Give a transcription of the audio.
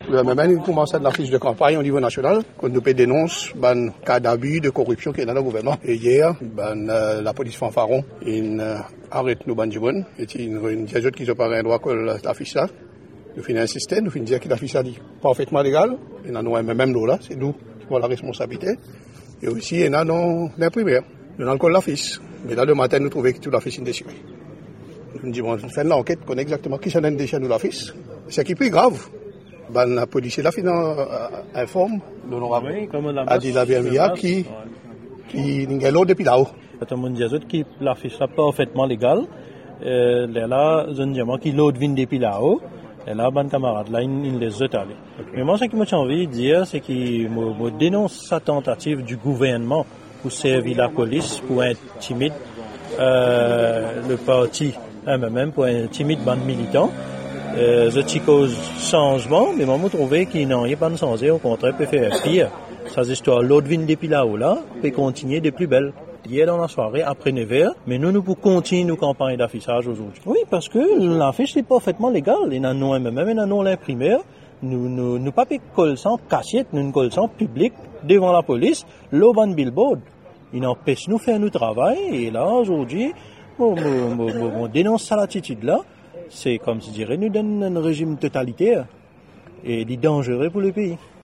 Le MMN il commence à l'affiche de campagne au niveau national, qu'on nous dénonce un cas d'abus, de corruption qui est dans le gouvernement. Et hier, la police fanfaron, arrête nos bandits, et il y a des autres qui ont pas un droit que l'affiche là. Nous finissons insister, nous finissons dire que l'affiche là dit parfaitement légal. Et nous avons même nous là, c'est nous qui avons la responsabilité. Et aussi, il y a l'imprimeur. Nous avons encore l'affiche. Mais là, le matin, nous trouvons que toute l'affiche est déchirée. Nous disons, on fait l'enquête, connaît exactement qui s'en a déchiré nous l'affiche. Ce qui est plus grave. La police là informe l'honorable Adila Biamia qui est l'autre depuis là-haut. Tout le monde dit que l'affiche est parfaitement légale. Là, je dis que l'autre vient depuis là-haut. Et là, ban camarade, là, il les a allés. Mais moi, ce que j'ai envie de dire, c'est que je dénonce sa tentative du gouvernement pour servir la police, pour intimider le parti même pour intimider ban militant. Je cause changement, mais moi, je trouve qu'il n'y a pas de changé, au contraire, peut faire pire. Ces histoires, l'autre vient depuis là-haut, là, peut continuer de plus belle. Hier dans la soirée, après 9h, mais nous pouvons continuer nos campagnes d'affichage aujourd'hui. Oui, parce que l'affiche est parfaitement légal. Il y a non même, il y a non l'imprimeur. Nous pas coller sans cachette, nous coller sans public devant la police, l'oban billboard. Il empêche nous faire notre travail. Et là, aujourd'hui, on dénonce ça l'attitude là. C'est comme si je dirais, nous donne un régime totalitaire et il est dangereux pour le pays.